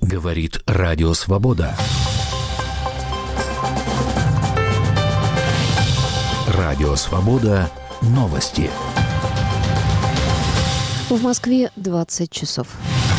Говорит Радио Свобода. Радио Свобода. Новости. В Москве 20 часов.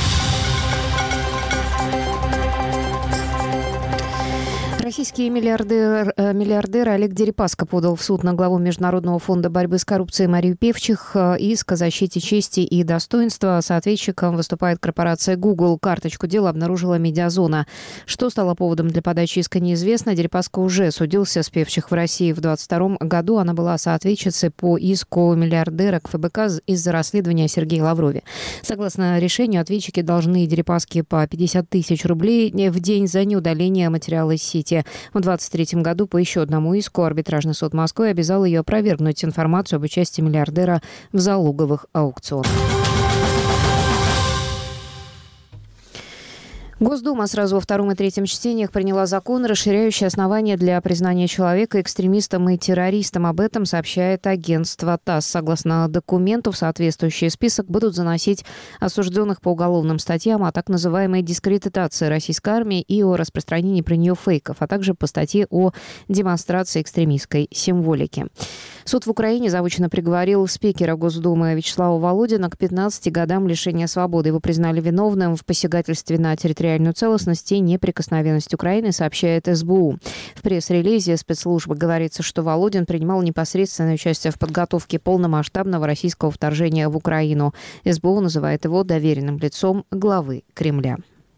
Российский миллиардер Олег Дерипаска подал в суд на главу Международного фонда борьбы с коррупцией Марию Певчих. Иск о защите чести и достоинства. Соответчиком выступает корпорация Google. Карточку дела обнаружила Медиазона. Что стало поводом для подачи иска, неизвестно. Дерипаска уже судился с Певчих в России в 2022 году. Она была соответчицей по иску миллиардера к ФБК из-за расследования о Сергее Лаврове. Согласно решению, ответчики должны Дерипаске по 50 тысяч рублей в день за неудаление материала из сети. В 2023 году по еще одному иску арбитражный суд Москвы обязал ее опровергнуть информацию об участии миллиардера в залоговых аукционах. Госдума сразу во втором и третьем чтениях приняла закон, расширяющий основания для признания человека экстремистом и террористом. Об этом сообщает агентство ТАСС. Согласно документу, в соответствующий список будут заносить осужденных по уголовным статьям о так называемой дискредитации российской армии и о распространении про нее фейков, а также по статье о демонстрации экстремистской символики. Суд в Украине заочно приговорил спикера Госдумы Вячеслава Володина к 15 годам лишения свободы. Его признали виновным в посягательстве на территориальную целостность и неприкосновенность Украины, сообщает СБУ. В пресс-релизе спецслужбы говорится, что Володин принимал непосредственное участие в подготовке полномасштабного российского вторжения в Украину. СБУ называет его доверенным лицом главы Кремля.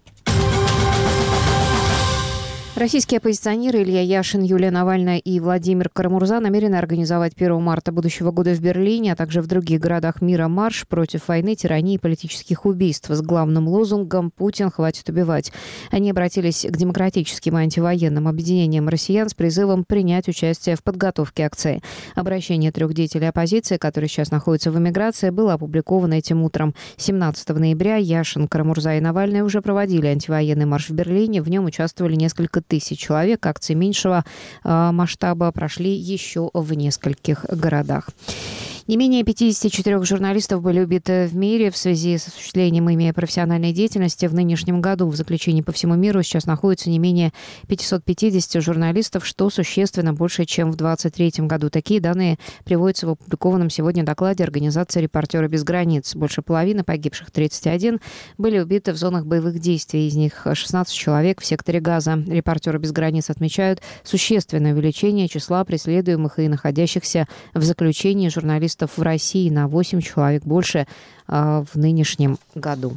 Российские оппозиционеры Илья Яшин, Юлия Навальная и Владимир Карамурза намерены организовать 1 марта будущего года в Берлине, а также в других городах мира марш против войны, тирании и политических убийств с главным лозунгом «Путин, хватит убивать». Они обратились к демократическим и антивоенным объединениям россиян с призывом принять участие в подготовке акции. Обращение 3 деятелей оппозиции, которые сейчас находятся в эмиграции, было опубликовано этим утром. 17 ноября Яшин, Карамурза и Навальный уже проводили антивоенный марш в Берлине. В нем участвовали несколько тысяч человек. Акции меньшего масштаба прошли еще в нескольких городах. Не менее 54 журналистов были убиты в мире в связи с осуществлением ими профессиональной деятельности в нынешнем году. В заключении по всему миру сейчас находится не менее 550 журналистов, что существенно больше, чем в 2023 году. Такие данные приводятся в опубликованном сегодня докладе организации «Репортеры без границ». Больше половины погибших, 31, были убиты в зонах боевых действий. Из них 16 человек в секторе Газа. «Репортеры без границ» отмечают существенное увеличение числа преследуемых и находящихся в заключении журналистов в России на 8 человек больше в нынешнем году.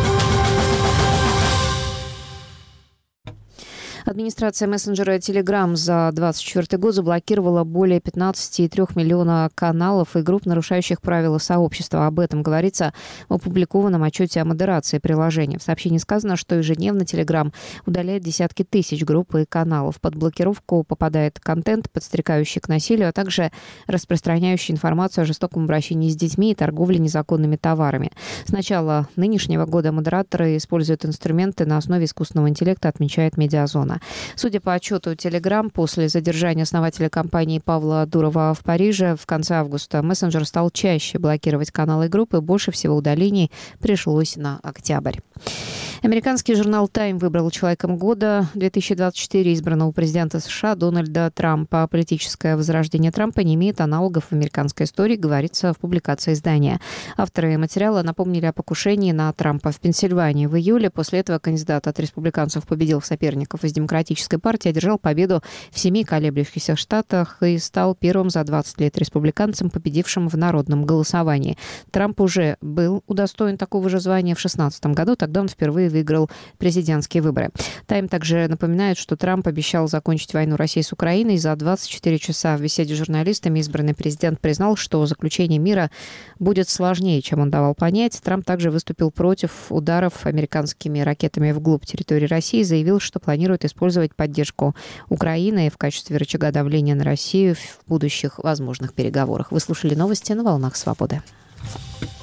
Администрация мессенджера Telegram за 2024 год заблокировала более 15,3 миллиона каналов и групп, нарушающих правила сообщества. Об этом говорится в опубликованном отчете о модерации приложения. В сообщении сказано, что ежедневно Telegram удаляет десятки тысяч групп и каналов. Под блокировку попадает контент, подстрекающий к насилию, а также распространяющий информацию о жестоком обращении с детьми и торговле незаконными товарами. С начала нынешнего года модераторы используют инструменты на основе искусственного интеллекта, отмечает Медиазона. Судя по отчету Telegram, после задержания основателя компании Павла Дурова в Париже в конце августа мессенджер стал чаще блокировать каналы и группы. Больше всего удалений пришлось на октябрь. Американский журнал Time выбрал человеком года 2024 избранного президента США Дональда Трампа. Политическое возрождение Трампа не имеет аналогов в американской истории, говорится в публикации издания. Авторы материала напомнили о покушении на Трампа в Пенсильвании в июле. После этого кандидат от республиканцев победил соперников из Демократической партии, одержал победу в 7 колеблющихся штатах и стал первым за 20 лет республиканцем, победившим в народном голосовании. Трамп уже был удостоен такого же звания в 2016 году. Тогда он впервые выиграл президентские выборы. Тайм также напоминает, что Трамп обещал закончить войну России с Украиной. За 24 часа в беседе с журналистами избранный президент признал, что заключение мира будет сложнее, чем он давал понять. Трамп также выступил против ударов американскими ракетами вглубь территории России и заявил, что планирует использовать поддержку Украины в качестве рычага давления на Россию в будущих возможных переговорах. Вы слушали новости на «Волнах Свободы».